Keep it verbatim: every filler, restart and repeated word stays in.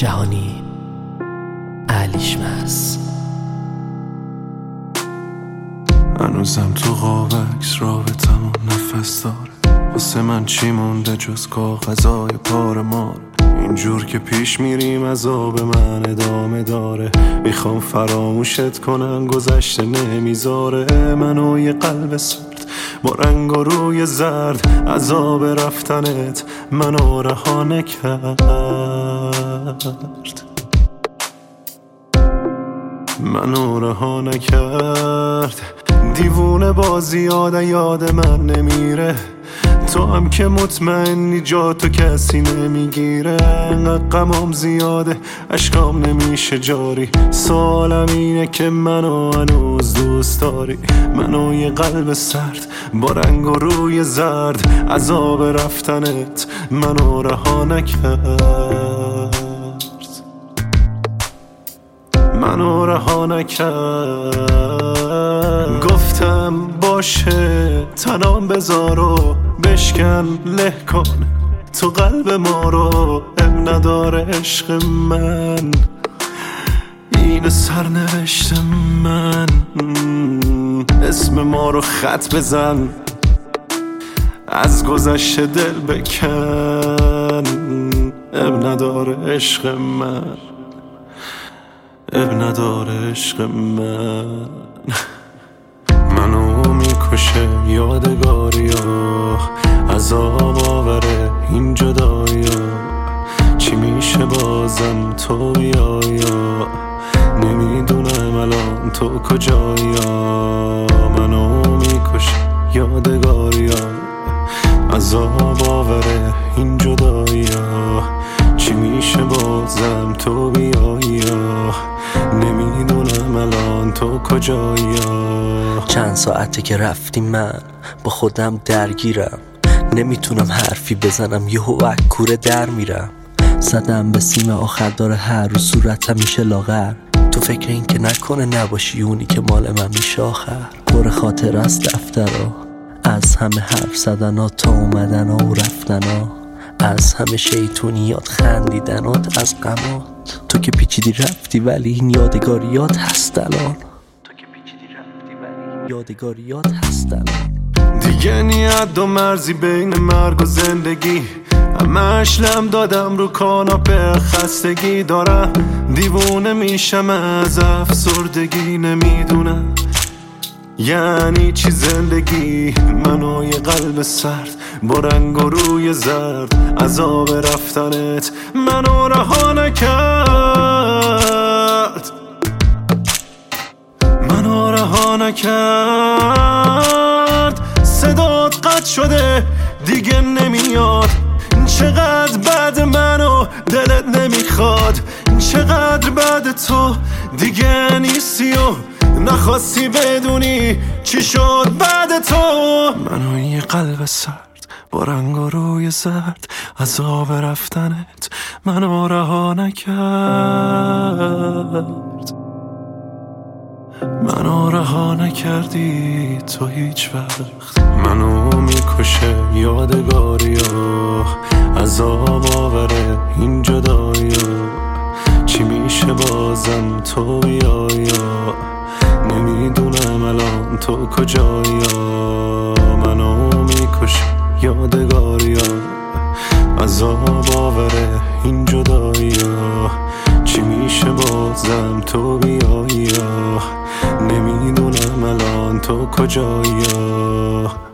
جهانی الیشمس. هنوزم تو قابکس رابطمون نفس داره، واسه من چی مونده جز کاغذای پار مار. اینجور که پیش میریم عذاب من ادامه داره، میخوام فراموشت کنم گذشته نمیذاره. منو یه قلب سرد با رنگ و روی زرد، عذاب رفتنت منو رها نکرد. منو رها نکرد. دیوونه بازی یاد یاد من نمیره، تو هم که مطمئنی جا تو کسی نمیگیره. انقدر غمام زیاده عشقام نمیشه جاری، سوالم اینه که منو هنوز دوست داری. منو یه قلب سرد با رنگ و روی زرد، عذاب رفتنت منو رها نکرد. منو رها نکرد. گفتم باشه تنام بذار و بشکن له کن تو قلب ما رو، اب نداره عشق من این سرنوشت من. اسم ما رو خط بزن، از گذشته دل بکن، اب نداره عشق من، اب نداره عشق من. منو میکشه یادگاریا، عذاب آوره این جدایا. چی میشه بازم تو بیایا، نمیدونم الان تو کجایا. منو میکشه یادگاریا، عذاب آوره این جدایا. چی میشه بازم تو بیایا، نمیدونم الان تو کجایا. چند ساعته که رفتی من با خودم درگیرم، نمیتونم حرفی بزنم یهو کوره در میرم. زدم به سیم آخر داره هر رو صورتم میشه لاغر. تو فکر این که نکنه نباشی اونی که مال من میشه آخر. پر خاطر از دفترها، از همه حرف زدنها تا اومدنها و رفتنها، از همه شیطونیات خندیدنات از غمات. تو که پیچیدی رفتی ولی این یادگاریات هست الان. تو که پیچیدی رفتی ولی این یادگاریات هست الان. دیگه نیت و مرزی بین مرگ و زندگی، همش لم دادم رو کاناپه خستگی دارم. دیوونه میشم از افسردگی، نمیدونم یعنی چی زندگی. منو یه قلب سرد با رنگ و روی زرد، عذاب رفتنت منو رها نکرد. منو رها نکرد. صدات قطع شده دیگه نمیاد، چقدر بعد منو دلت نمیخواد. چقدر بعد تو دیگه نیستی و نخواستی بدونی چی شد بعد تو. منو یه قلب سرد با رنگ و روی زرد، عذاب رفتنت منو رها نکرد. منو رها نکردی تو هیچ وقت. منو میکشه یادگاریا، عذاب آوره این جدایا. چی میشه بازم تو بیایا، نمیدونم الان تو کجایا. منو میکشه یادگاریا، عذاب آوره این جدایا. چی میشه بازم تو بیایا، نمیدونم الان تو کجایا.